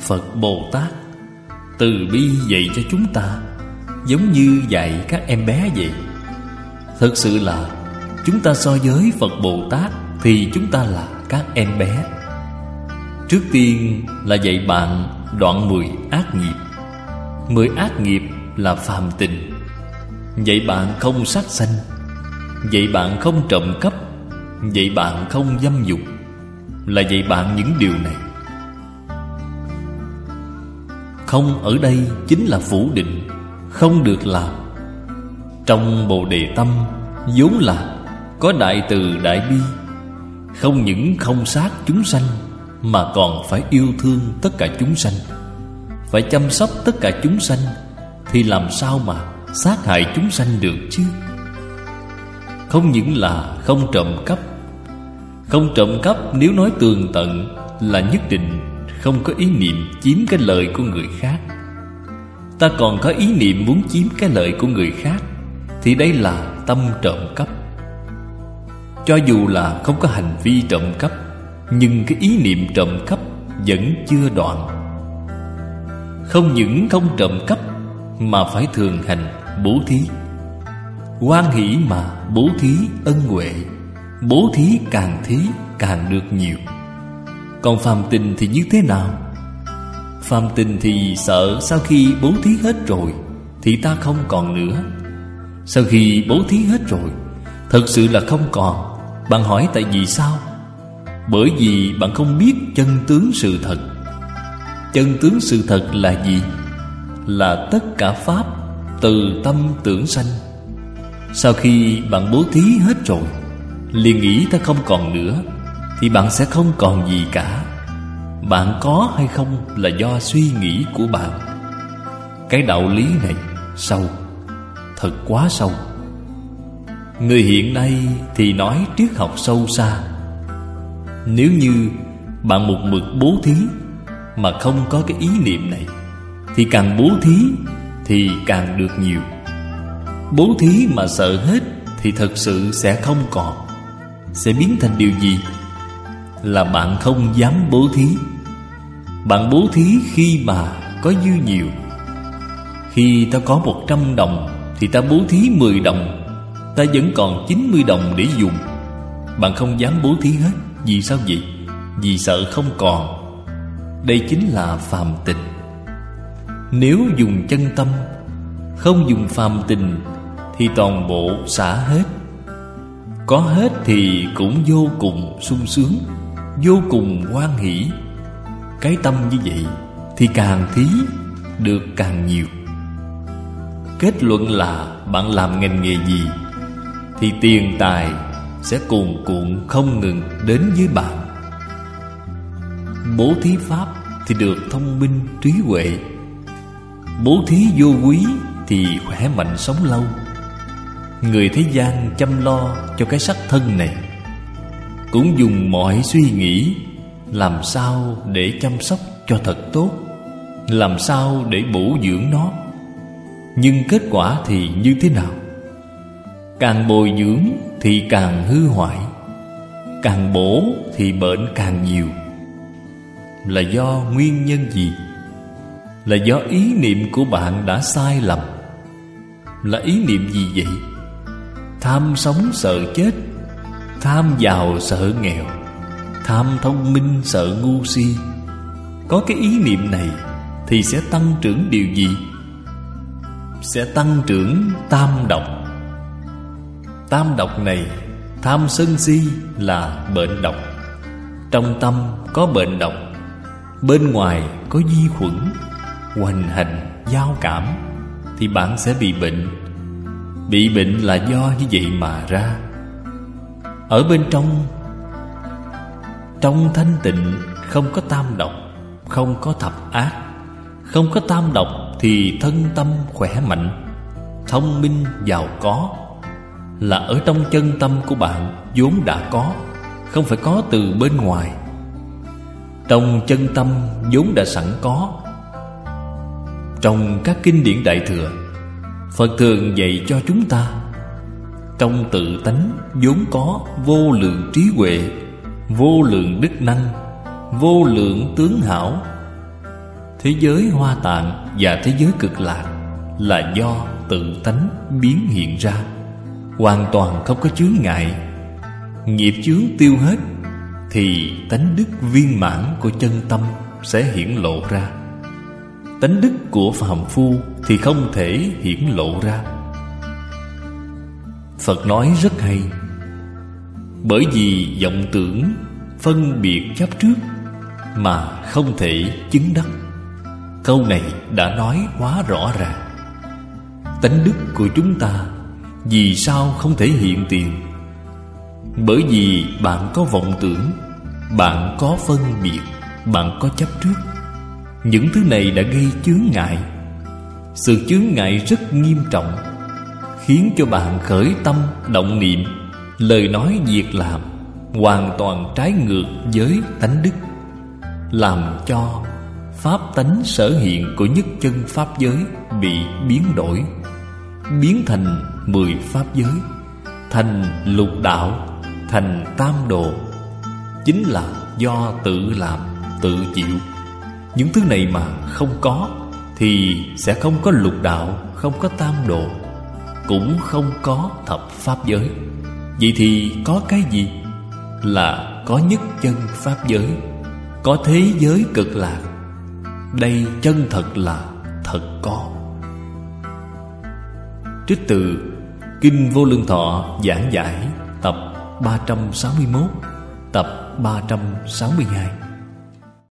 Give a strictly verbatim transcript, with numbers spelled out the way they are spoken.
Phật Bồ Tát từ bi dạy cho chúng ta, giống như dạy các em bé vậy. Thật sự là chúng ta so với Phật Bồ Tát thì chúng ta là các em bé. Trước tiên là dạy bạn đoạn mười ác nghiệp. Mười ác nghiệp là phàm tình. Dạy bạn không sát sanh, dạy bạn không trộm cắp, dạy bạn không dâm dục, là dạy bạn những điều này. Không ở đây chính là phủ định, không được làm. Trong Bồ Đề Tâm vốn là có đại từ đại bi, không những không sát chúng sanh mà còn phải yêu thương tất cả chúng sanh, phải chăm sóc tất cả chúng sanh, thì làm sao mà sát hại chúng sanh được chứ? Không những là không trộm cắp. Không trộm cắp nếu nói tường tận là nhất định không có ý niệm chiếm cái lợi của người khác. Ta còn có ý niệm muốn chiếm cái lợi của người khác thì đây là tâm trộm cắp. Cho dù là không có hành vi trộm cắp, nhưng cái ý niệm trộm cắp vẫn chưa đoạn. Không những không trộm cắp mà phải thường hành bố thí. Hoan hỷ mà bố thí ân huệ, bố thí càng thí càng được nhiều. Còn phàm tình thì như thế nào? Phàm tình thì sợ sau khi bố thí hết rồi thì ta không còn nữa. Sau khi bố thí hết rồi, thật sự là không còn. Bạn hỏi tại vì sao? Bởi vì bạn không biết chân tướng sự thật. Chân tướng sự thật là gì? Là tất cả pháp từ tâm tưởng sanh. Sau khi bạn bố thí hết rồi, liền nghĩ ta không còn nữa, thì bạn sẽ không còn gì cả. Bạn có hay không là do suy nghĩ của bạn. Cái đạo lý này sâu, thật quá sâu. Người hiện nay thì nói triết học sâu xa. Nếu như bạn một mực bố thí mà không có cái ý niệm này, thì càng bố thí thì càng được nhiều. Bố thí mà sợ hết thì thật sự sẽ không còn. Sẽ biến thành điều gì? Là bạn không dám bố thí. Bạn bố thí khi mà có dư nhiều. Khi ta có một trăm đồng thì ta bố thí mười đồng, ta vẫn còn chín mươi đồng để dùng. Bạn không dám bố thí hết. Vì sao vậy? Vì sợ không còn. Đây chính là phàm tình. Nếu dùng chân tâm, không dùng phàm tình, thì toàn bộ xả hết. Có hết thì cũng vô cùng sung sướng, vô cùng hoan hỷ. Cái tâm như vậy thì càng thí được càng nhiều. Kết luận là bạn làm ngành nghề gì thì tiền tài sẽ cuồn cuộn không ngừng đến với bạn. Bố thí pháp thì được thông minh trí huệ. Bố thí vô quý thì khỏe mạnh sống lâu. Người thế gian chăm lo cho cái sắc thân này, cũng dùng mọi suy nghĩ làm sao để chăm sóc cho thật tốt, làm sao để bổ dưỡng nó. Nhưng kết quả thì như thế nào? Càng bồi dưỡng thì càng hư hoại, càng bổ thì bệnh càng nhiều. Là do nguyên nhân gì? Là do ý niệm của bạn đã sai lầm. Là ý niệm gì vậy? Tham sống sợ chết, tham giàu sợ nghèo, tham thông minh sợ ngu si. Có cái ý niệm này thì sẽ tăng trưởng điều gì? Sẽ tăng trưởng tam độc. Tam độc này, tham sân si là bệnh độc. Trong tâm có bệnh độc, bên ngoài có vi khuẩn, hoành hành, giao cảm, thì bạn sẽ bị bệnh. Bị bệnh là do như vậy mà ra. Ở bên trong, trong thanh tịnh không có tam độc, không có thập ác. Không có tam độc thì thân tâm khỏe mạnh, thông minh, giàu có. Là ở trong chân tâm của bạn vốn đã có, không phải có từ bên ngoài. Trong chân tâm vốn đã sẵn có. Trong các kinh điển Đại Thừa, Phật thường dạy cho chúng ta, trong tự tánh vốn có vô lượng trí huệ, vô lượng đức năng, vô lượng tướng hảo. thế giới Hoa Tạng và thế giới Cực Lạc là do tự tánh biến hiện ra, hoàn toàn không có chướng ngại. Nghiệp chướng tiêu hết thì tánh đức viên mãn của chân tâm sẽ hiển lộ ra. Tánh đức của phàm phu thì không thể hiển lộ ra. Phật nói rất hay: bởi vì vọng tưởng phân biệt chấp trước mà không thể chứng đắc. Câu này đã nói quá rõ ràng. Tánh đức của chúng ta vì sao không thể hiện tiền? Bởi vì bạn có vọng tưởng, bạn có phân biệt, bạn có chấp trước. Những thứ này đã gây chướng ngại. Sự chướng ngại rất nghiêm trọng, khiến cho bạn khởi tâm động niệm, lời nói việc làm hoàn toàn trái ngược với tánh đức, làm cho pháp tánh sở hiện của nhất chân pháp giới bị biến đổi, biến thành mười pháp giới, thành lục đạo, thành tam đồ. Chính là do tự làm, tự chịu. Những thứ này mà không có thì sẽ không có lục đạo, không có tam đồ, cũng không có thập pháp giới. Vậy thì có cái gì? Là có nhất chân pháp giới, có thế giới Cực Lạc. Đây chân thật là thật có. Trích từ Kinh Vô Lượng Thọ giảng giải tập ba trăm sáu mươi mốt, tập ba trăm sáu mươi hai.